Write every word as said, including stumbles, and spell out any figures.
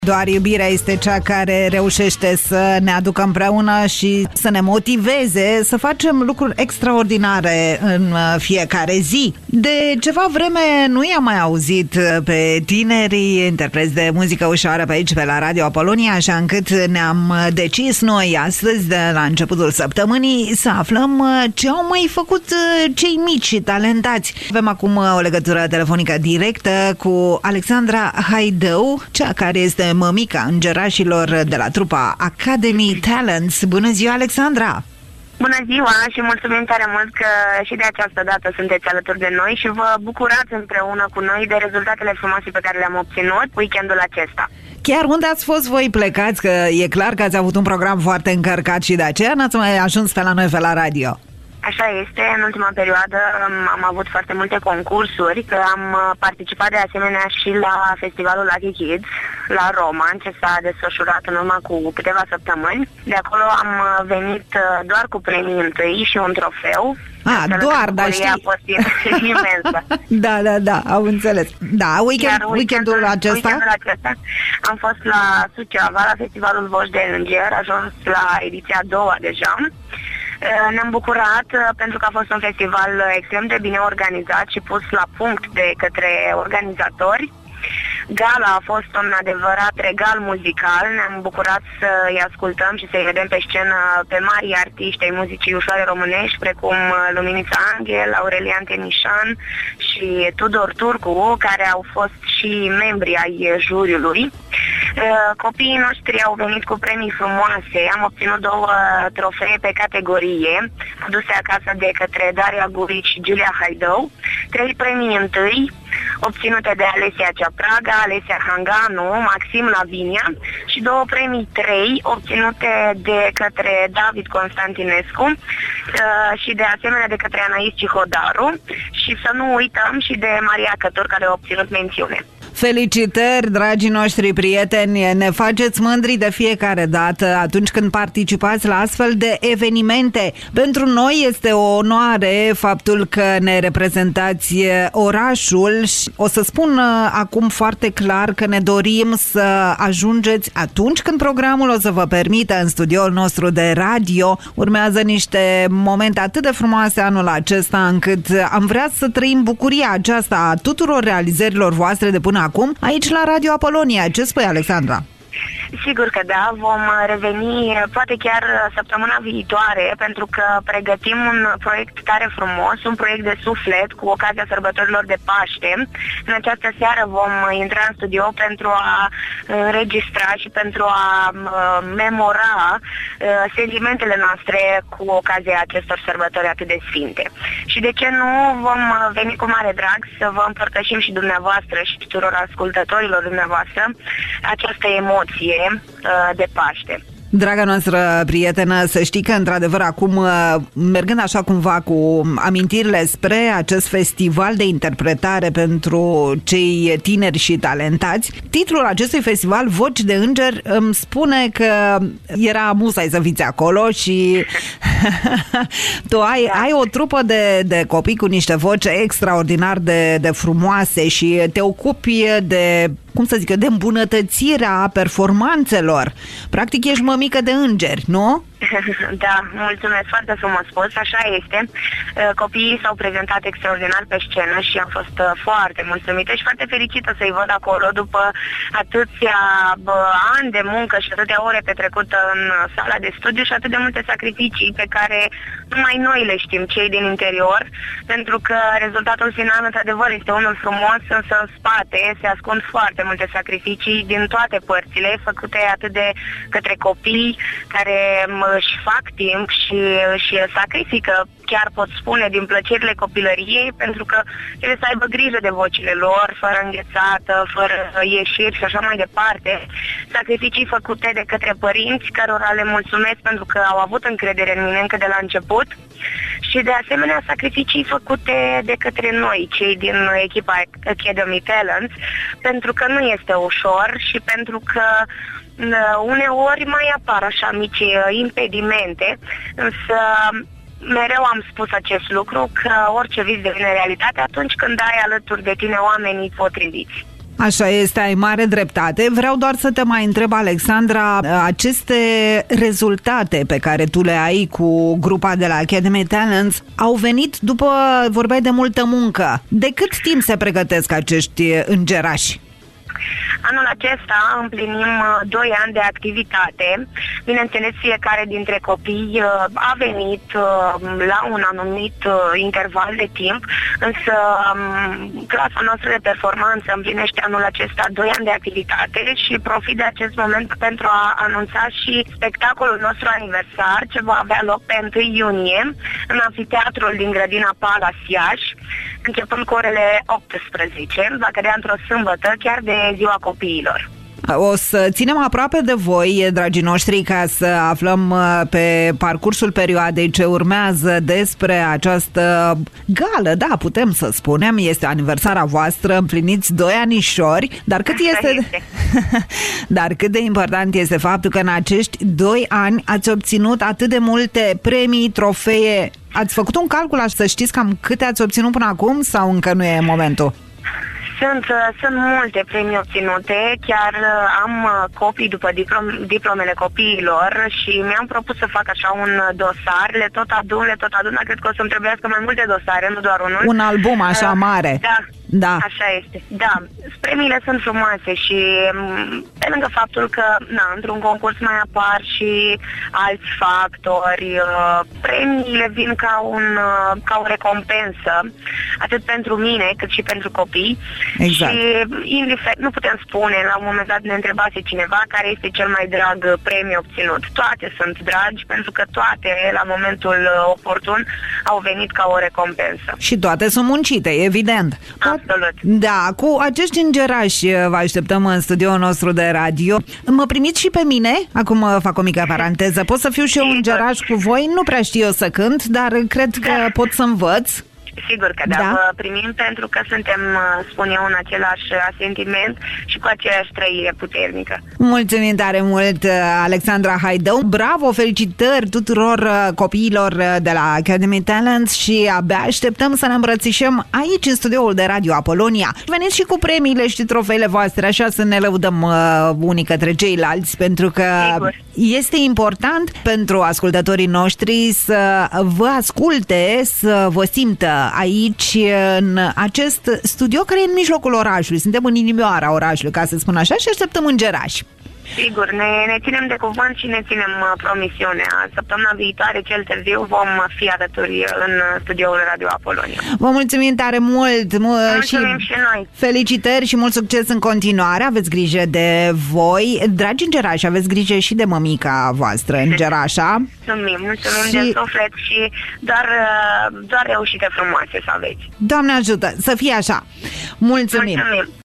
Doar iubirea este cea care reușește să ne aducă împreună și să ne motiveze să facem lucruri extraordinare în fiecare zi. De ceva vreme nu i-am mai auzit pe tinerii interpreți de muzică ușoară pe aici, pe la Radio Apolonia, așa încât ne-am decis noi astăzi, de la începutul săptămânii, să aflăm ce au mai făcut cei mici și talentați. Avem acum o legătură telefonică directă cu Alexandra Haidău, cea care este mămica îngerașilor de la trupa Academy Talents. Bună ziua, Alexandra! Bună ziua și mulțumim tare mult că și de această dată sunteți alături de noi și vă bucurați împreună cu noi de rezultatele frumoase pe care le-am obținut weekendul acesta. Chiar unde ați fost voi plecați? Că e clar că ați avut un program foarte încărcat și de aceea n-ați mai ajuns pe la noi, pe la radio. Așa este, în ultima perioadă am avut foarte multe concursuri, că am participat de asemenea și la festivalul Lucky Kids, la Roman, ce s-a desfășurat în urmă cu câteva săptămâni. De acolo am venit doar cu premii întâi și un trofeu. Ah, doar, dar știi... a fost imensă. Da, da, da, am înțeles. Da, weekend, weekendul, weekendul acesta? Weekendul acesta am fost la Suceava, la festivalul Voci de Înger, ajuns la ediția a doua deja. Ne-am bucurat pentru că a fost un festival extrem de bine organizat și pus la punct de către organizatori. Gala a fost un adevărat regal muzical, ne-am bucurat să-i ascultăm și să-i vedem pe scenă pe mari artiști ai muzicii ușoare românești, precum Luminița Anghel, Aurelian Tenișan și Tudor Turcu, care au fost și membri ai juriului. Copiii noștri au venit cu premii frumoase, am obținut două trofee pe categorie, aduse acasă de către Daria Guric și Giulia Haidău, trei premii întâi, obținute de Alesia Ceapraga, Alesia Hanganu, Maxim Lavinia și două premii trei, obținute de către David Constantinescu și de asemenea de către Anais Cihodaru și să nu uităm și de Maria Cătur, care a obținut mențiune. Felicitări, dragii noștri prieteni, ne faceți mândri de fiecare dată atunci când participați la astfel de evenimente. Pentru noi este o onoare faptul că ne reprezentați orașul și o să spun acum foarte clar că ne dorim să ajungeți atunci când programul o să vă permită în studioul nostru de radio. Urmează niște momente atât de frumoase anul acesta încât am vrea să trăim bucuria aceasta a tuturor realizărilor voastre de până acum, aici la Radio Apolonia. Ce spui, Alexandra? Sigur că da, vom reveni poate chiar săptămâna viitoare, pentru că pregătim un proiect tare frumos, un proiect de suflet cu ocazia sărbătorilor de Paște. În această seară vom intra în studio pentru a înregistra și pentru a memora sentimentele noastre cu ocazia acestor sărbători atât de sfinte. Și de ce nu, vom veni cu mare drag să vă împărtășim și dumneavoastră și tuturor ascultătorilor dumneavoastră această emoție de Paște. Draga noastră prietenă, să știi că într-adevăr acum, mergând așa cumva cu amintirile spre acest festival de interpretare pentru cei tineri și talentați, titlul acestui festival, Voci de Înger, îmi spune că era amuzai să fiți acolo și tu ai, da. ai o trupă de, de copii cu niște voci extraordinar de, de frumoase și te ocupi de, cum să zic eu, de îmbunătățirea performanțelor. Practic ești mămică de îngeri, nu? Da, mulțumesc, foarte frumos spus, așa este. Copiii s-au prezentat extraordinar pe scenă și am fost foarte mulțumită și foarte fericită să-i văd acolo după atâția bă, ani de muncă și atâtea ore petrecută în sala de studiu și atât de multe sacrificii pe care numai noi le știm, cei din interior, pentru că rezultatul final într-adevăr este unul frumos, însă în spate se ascund foarte multe sacrificii din toate părțile, făcute atât de către copii care își fac timp și își sacrifică, chiar pot spune, din plăcerile copilăriei, pentru că trebuie să aibă grijă de vocile lor, fără înghețată, fără ieșiri și așa mai departe. Sacrificii făcute de către părinți, cărora le mulțumesc pentru că au avut încredere în mine încă de la început, și de asemenea sacrificii făcute de către noi, cei din echipa Academy Talents, pentru că nu este ușor și pentru că uneori mai apar așa mici impedimente, însă mereu am spus acest lucru, că orice vis devine realitate atunci când ai alături de tine oamenii potriviți. Așa este, ai mare dreptate. Vreau doar să te mai întreb, Alexandra, aceste rezultate pe care tu le ai cu grupa de la Academy Talents au venit după, vorbeai de multă muncă. De cât timp se pregătesc acești îngerași? Anul acesta împlinim doi ani de activitate. Bineînțeles, fiecare dintre copii a venit la un anumit interval de timp, însă clasa noastră de performanță împlinește anul acesta doi ani de activitate și profit de acest moment pentru a anunța și spectacolul nostru aniversar, ce va avea loc pe întâi iunie în amfiteatrul din Grădina Palace Iași, începând cu orele optsprezece, va cădea într-o sâmbătă, chiar de ziua copiilor. O să ținem aproape de voi, dragii noștri, ca să aflăm pe parcursul perioadei ce urmează despre această gală. Da, putem să spunem, este aniversarea voastră, împliniți doi anișori, dar cât este... este. Dar cât de important este faptul că în acești doi ani ați obținut atât de multe premii, trofee. Ați făcut un calcul, să știți cam câte ați obținut până acum sau încă nu e momentul? Sunt, sunt multe premii obținute, chiar am copii după diplom, diplomele copiilor și mi-am propus să fac așa un dosar, le tot adun, le tot adun, dar cred că o să-mi trebuiască mai multe dosare, nu doar unul. Un album așa mare. Da, da. Așa este. Da, premiile sunt frumoase și pe lângă faptul că, na, într-un concurs mai apar și alți factori, premiile vin ca, un, ca o recompensă, atât pentru mine cât și pentru copii. Exact. Și indiferent, nu putem spune, la un moment dat ne întrebase cineva care este cel mai drag premiu obținut. Toate sunt dragi pentru că toate la momentul oportun au venit ca o recompensă. Și toate sunt muncite, evident. Absolut. Da, cu acești îngerași vă așteptăm în studioul nostru de radio. Mă primiți și pe mine? Acum fac o mică paranteză. Pot să fiu și eu îngeraș cu voi? Nu prea știu eu să cânt, dar cred că da. pot să învăț. Sigur că da, da, vă primim pentru că suntem, spun eu, în același asentiment și cu aceeași trăire puternică. Mulțumim tare mult, Alexandra Haidău. Bravo, felicitări tuturor copiilor de la Academy Talents și abia așteptăm să ne îmbrățișăm aici în studioul de Radio Apolonia. Veniți și cu premiile și trofeile voastre, așa să ne lăudăm uh, unii către ceilalți, pentru că Sigur. este important pentru ascultătorii noștri să vă asculte, să vă simtă aici, în acest studio care e în mijlocul orașului. Suntem în inimioara orașului, ca să spun așa, și așteptăm îngerași. Sigur, ne, ne ținem de cuvânt și ne ținem promisiunea. Săptămâna viitoare, cel târziu, vom fi alături în studioul Radio Apolonia. Vă mulțumim tare mult! Mulțumim și, și noi! Felicitări și mult succes în continuare! Aveți grijă de voi! Dragi îngerași, aveți grijă și de mămica voastră, îngerașa! Mulțumim, mulțumim și... de suflet și doar, doar reușite frumoase să aveți! Doamne ajută! Să fie așa! Mulțumim! Mulțumim.